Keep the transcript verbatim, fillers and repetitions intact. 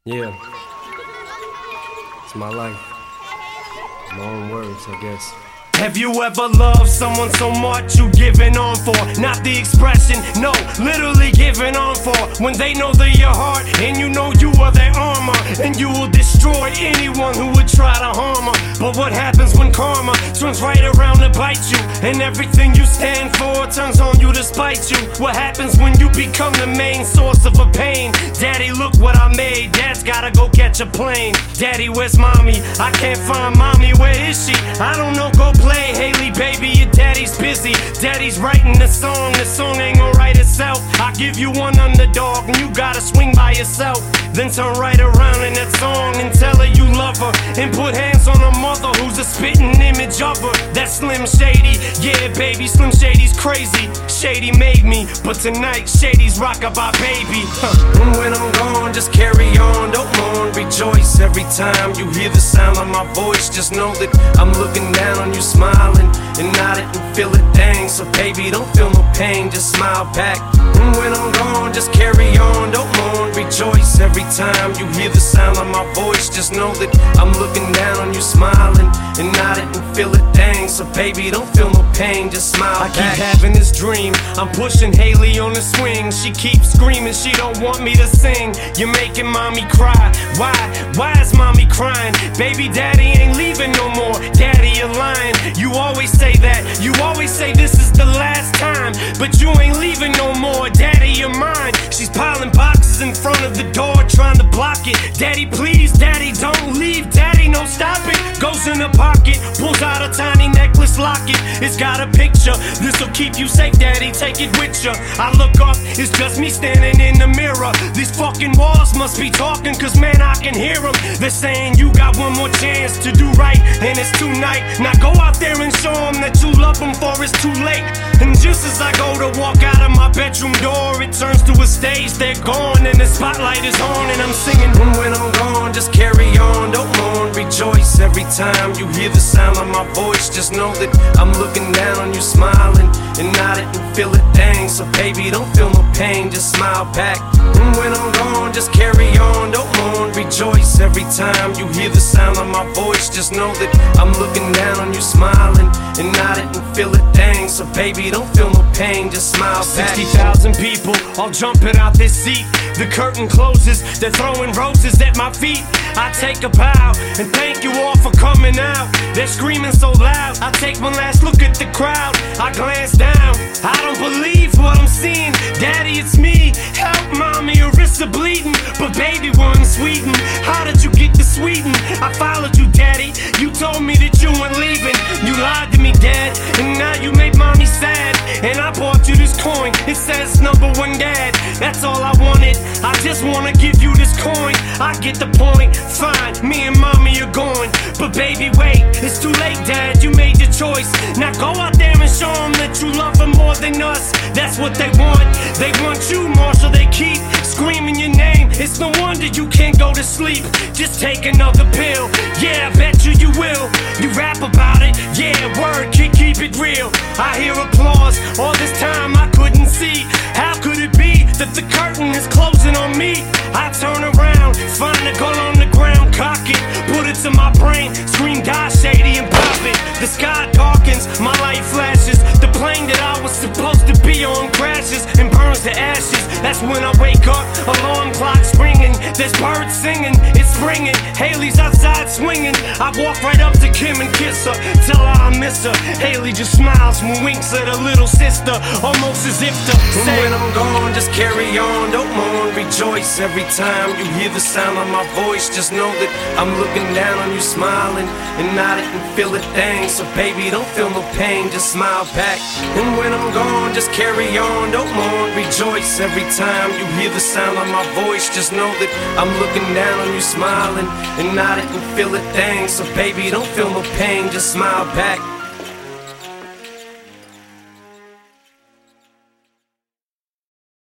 Yeah, it's my life. Long words, I guess. Have you ever loved someone so much you giving on for? Not the expression, no, literally giving on for. When they know they're your heart and you know you are their armor, and you will destroy anyone who would try to harm her. But what happens when karma turns right around to bite you, and everything you stand for turns on you to spite you? What happens when you become the main source of a pain? Daddy, look what I made. Dad's gotta go catch a plane. Daddy, where's mommy? I can't find mommy. Where is she? I don't know, go play. Haley, baby, your daddy's busy. Daddy's writing the song. The song ain't gonna write itself. I give you one underdog and you gotta swing by yourself. Then turn right around in that song and tell her you love her, and put hands on her mother who's a spitting image of her. That's Slim Shady. Yeah, baby, Slim Shady's crazy. Shady made me, but tonight Shady's rockabye baby. Huh. And when I'm gone, just carry on, don't mourn, rejoice. Every time you hear the sound of my voice, just know that I'm looking down on you, smiling and nodding and feel it, dang. So baby, don't feel no pain, just smile back. And when I'm gone, just carry on, don't mourn, rejoice. Every time you hear the sound of my voice, just know that I'm looking down on you, smiling and nodding and feel it, dang. So baby, don't feel no pain, just smile back. I keep having this dream, I'm pushing Haley on the swing. She keeps screaming, she don't want me to sing. You're making mommy cry. Why? Why is mommy crying? Baby, daddy ain't leaving no more. Daddy, you're lying. You always say that. You always say this is the last time, but you ain't leaving no more. Daddy, you're mine. She's piling boxes in front of the door, trying to block it. Daddy, please. Daddy, don't leave. Daddy, no, stop it. Goes in her pocket, pulls out a tiny necklace locket. It's got a picture. This'll keep you safe, daddy, take it with ya. I look up, it's just me standing in the mirror. These fucking walls must be talking, cause man, I can hear them. They're saying you got one more chance to do right, and it's tonight. Now go out there and show them that you love them, for it's too late. And just as I go to walk out of my bedroom door, it turns to a stage, they're gone, and the spotlight is on, and I'm singing. And when I'm gone, just carry on, don't mourn, rejoice. Every time you hear the sound of my voice, just know that I'm looking down on you, smiling and nodding and feel it, dang. So baby, don't feel no pain, just smile back. And when I'm gone, just carry on, don't mourn, rejoice. Every time you hear the sound of my voice, just know that I'm looking down on you, smiling and nodding and feel it, dang. So baby, don't feel no pain, just smile back. Sixty thousand people all jumping out this seat. The curtain closes, they're throwing roses at my feet. I take a bow and thank you all for coming out. They're screaming so loud, I take one last look at the crowd. I glance down, I don't believe what I'm seeing. Daddy, it's me, help mommy, your wrists are bleeding. But baby, we're in Sweden, how did you get to Sweden? I followed you, daddy, you told me that you weren't leaving. You lied to me, dad, and now you made mommy sad. And I bought you this coin, it says number one dad. That's all I wanted, I just wanna give you this coin. I get the point, fine, me and mommy are going. But baby, wait, it's too late, dad, you made your choice. Now go out there and show them that you love them more than us. That's what they want, they want you, Marshall, they keep screaming your name. It's no wonder you can't go to sleep, just take another pill. Yeah, I bet you you will, you rap about it. Yeah, word, kid, keep it real. I hear applause, all this time I couldn't see. How could it be that the curtain is closing on me? I turn around, find a gun on the ground, cock it, put it to my brain, scream die Shady and pop it. The sky darkens, my light flashes. The plane that I was supposed to be on crashes and burns to ashes. That's when I wake up, alarm clock's ringing. There's birds singing, it's springing. Haley's outside swinging. I walk right up to Kim and kiss her, tell her I miss her. Haley just smiles and winks at her little sister, almost as if to say, when I'm gone, just carry on, don't mourn, rejoice. Every time you hear the sound of my voice, just know that I'm looking down on you, smiling and nodding and feel it, dang. So baby, don't feel no pain, just smile back. And when I'm gone, just carry on, don't mourn, rejoice. Every time you hear the sound of my voice, just know that I'm looking down on you, smiling and nodding and feel it, dang. So baby, don't feel no pain, just smile back.